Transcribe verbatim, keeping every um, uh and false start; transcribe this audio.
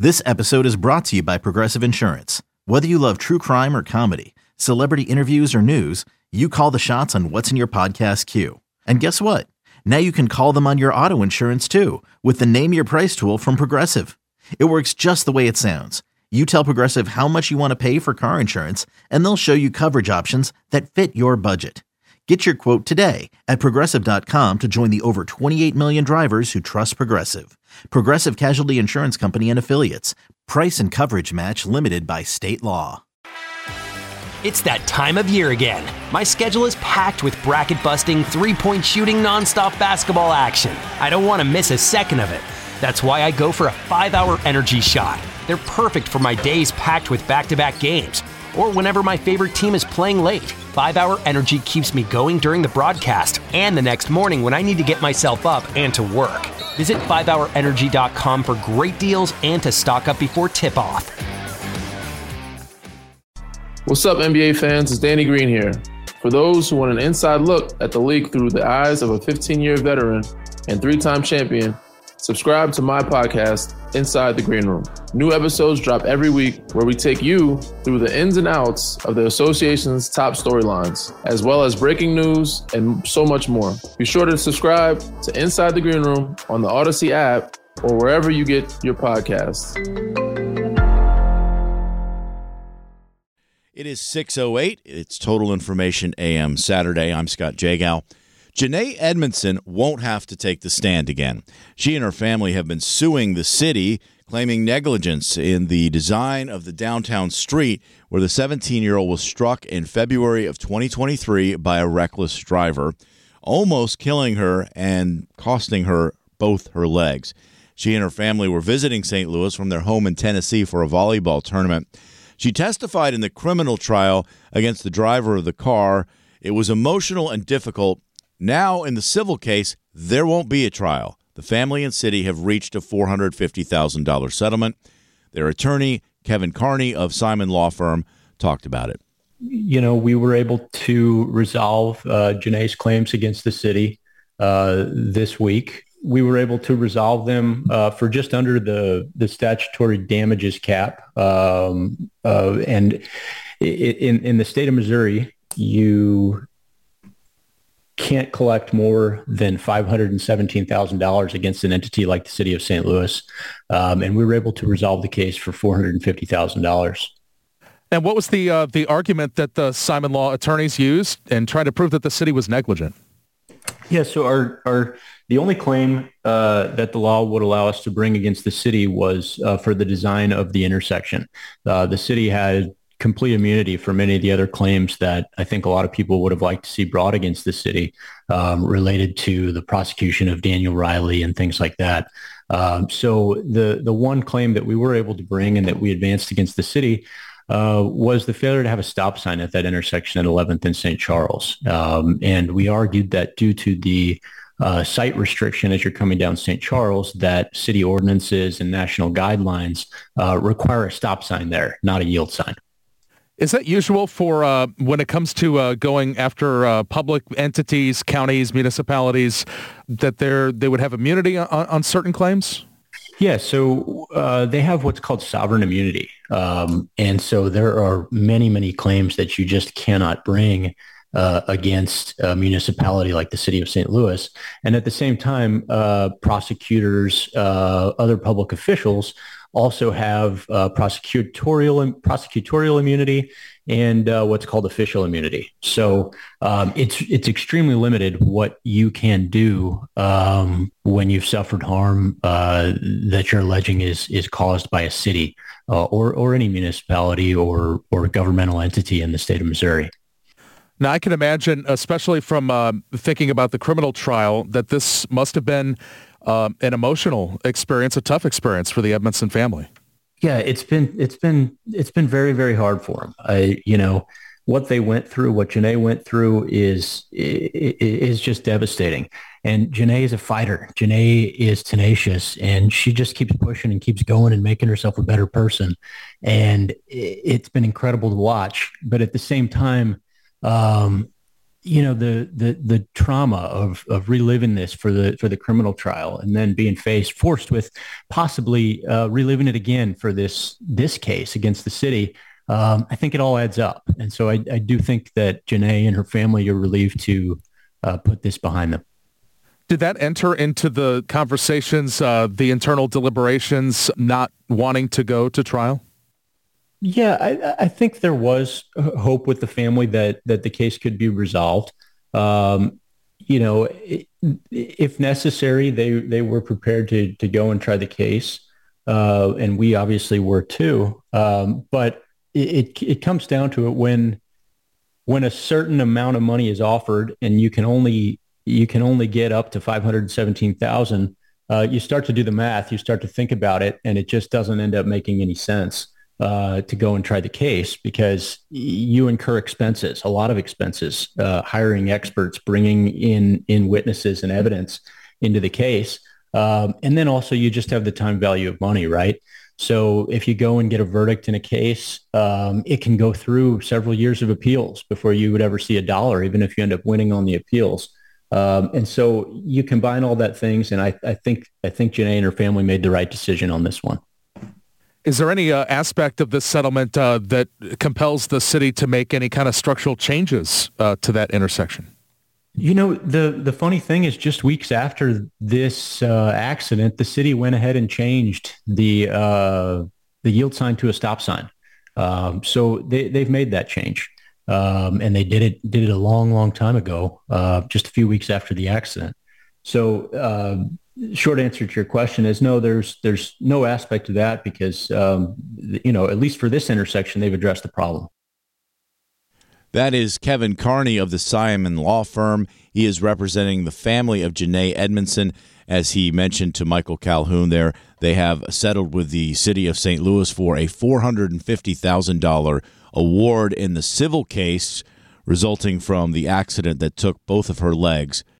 This episode is brought to you by Progressive Insurance. Whether you love true crime or comedy, celebrity interviews or news, you call the shots on what's in your podcast queue. And guess what? Now you can call them on your auto insurance too with the Name Your Price tool from Progressive. It works just the way it sounds. You tell Progressive how much you want to pay for car insurance, and they'll show you coverage options that fit your budget. Get your quote today at Progressive dot com to join the over twenty-eight million drivers who trust Progressive. Progressive Casualty Insurance Company and Affiliates. Price and coverage match limited by state law. It's that time of year again. My schedule is packed with bracket-busting, three-point shooting, nonstop basketball action. I don't want to miss a second of it. That's why I go for a five-hour energy shot. They're perfect for my days packed with back-to-back games, or whenever my favorite team is playing late. five-hour energy keeps me going during the broadcast and the next morning when I need to get myself up and to work. Visit five hour energy dot com for great deals and to stock up before tip-off. What's up, N B A fans? It's Danny Green here. For those who want an inside look at the league through the eyes of a fifteen-year veteran and three-time champion, subscribe to my podcast, Inside the Green Room. New episodes drop every week where we take you through the ins and outs of the association's top storylines, as well as breaking news and so much more. Be sure to subscribe to Inside the Green Room on the Odyssey app or wherever you get your podcasts. It is six oh eight. It's Total Information A M Saturday. I'm Scott Jagow. Janae Edmondson won't have to take the stand again. She and her family have been suing the city, claiming negligence in the design of the downtown street where the seventeen-year-old was struck in February of twenty twenty-three by a reckless driver, almost killing her and costing her both her legs. She and her family were visiting Saint Louis from their home in Tennessee for a volleyball tournament. She testified in the criminal trial against the driver of the car. It was emotional and difficult. Now, in the civil case, there won't be a trial. The family and city have reached a four hundred fifty thousand dollars settlement. Their attorney, Kevin Carney of Simon Law Firm, talked about it. You know, we were able to resolve uh, Janae's claims against the city uh, this week. We were able to resolve them uh, for just under the, the statutory damages cap. Um, uh, and in, in the state of Missouri, you can't collect more than five hundred seventeen thousand dollars against an entity like the city of Saint Louis. Um, and we were able to resolve the case for four hundred fifty thousand dollars. And what was the uh, the argument that the Simon Law attorneys used and tried to prove that the city was negligent? Yeah, so our, our the only claim uh, that the law would allow us to bring against the city was uh, for the design of the intersection. Uh, the city had complete immunity for many of the other claims that I think a lot of people would have liked to see brought against the city um, related to the prosecution of Daniel Riley and things like that. Um, so the the one claim that we were able to bring and that we advanced against the city uh, was the failure to have a stop sign at that intersection at eleventh and Saint Charles. Um, and we argued that due to the uh, site restriction as you're coming down Saint Charles, that city ordinances and national guidelines uh, require a stop sign there, not a yield sign. Is that usual for uh, when it comes to uh, going after uh, public entities, counties, municipalities, that they're they would have immunity on, on certain claims? Yeah, so uh, they have what's called sovereign immunity. Um, and so there are many, many claims that you just cannot bring uh, against a municipality like the city of Saint Louis. And at the same time, uh, prosecutors, uh, other public officials also have uh, prosecutorial prosecutorial immunity and uh, what's called official immunity. So um, it's it's extremely limited what you can do um, when you've suffered harm uh, that you're alleging is is caused by a city uh, or or any municipality or or governmental entity in the state of Missouri. Now, I can imagine, especially from uh, thinking about the criminal trial, that this must have been Um, an emotional experience, a tough experience for the Edmondson family. Yeah, it's been it's been it's been very very hard for them. I you know what they went through, what Janae went through is is just devastating. And Janae is a fighter. Janae is tenacious, and she just keeps pushing and keeps going and making herself a better person. And it's been incredible to watch. But at the same time, um, you know, the the the trauma of of reliving this for the for the criminal trial, and then being faced forced with possibly uh, reliving it again for this this case against the city. Um, I think it all adds up, and so I, I do think that Janae and her family are relieved to uh, put this behind them. Did that enter into the conversations, uh, the internal deliberations, not wanting to go to trial? Yeah, I, I think there was hope with the family that that the case could be resolved. Um, you know, if necessary, they they were prepared to to go and try the case, uh, and we obviously were too. Um, but it it comes down to it when when a certain amount of money is offered, and you can only you can only get up to five hundred seventeen thousand. Uh, you start to do the math, you start to think about it, and it just doesn't end up making any sense. Uh, to go and try the case, because you incur expenses, a lot of expenses, uh, hiring experts, bringing in in witnesses and evidence into the case. Um, and then also you just have the time value of money, right? So if you go and get a verdict in a case, um, it can go through several years of appeals before you would ever see a dollar, even if you end up winning on the appeals. Um, and so you combine all that things, and I, I think I think Janae and her family made the right decision on this one. Is there any uh, aspect of this settlement uh, that compels the city to make any kind of structural changes uh, to that intersection? You know, the, the funny thing is, just weeks after this uh, accident, the city went ahead and changed the uh, the yield sign to a stop sign. Um, so they, they've made that change. Um, and they did it did it a long, long time ago, uh, just a few weeks after the accident. So uh, short answer to your question is no, there's there's no aspect of that, because, um, you know, at least for this intersection, they've addressed the problem. That is Kevin Carney of the Simon Law Firm. He is representing the family of Janae Edmondson. As he mentioned to Michael Calhoun there, they have settled with the city of Saint Louis for a four hundred fifty thousand dollars award in the civil case resulting from the accident that took both of her legs